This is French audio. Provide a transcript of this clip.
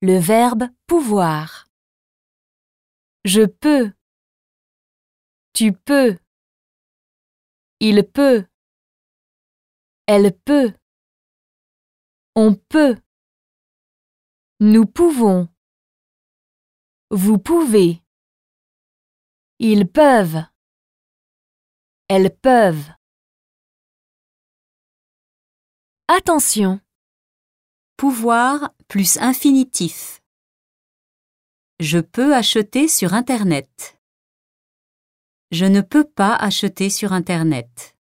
Le verbe pouvoir. Je peux. Tu peux. Il peut. Elle peut. On peut. Nous pouvons. Vous pouvez. Ils peuvent. Elles peuvent. Attention! Pouvoir plus infinitif. Je peux acheter sur Internet. Je ne peux pas acheter sur Internet.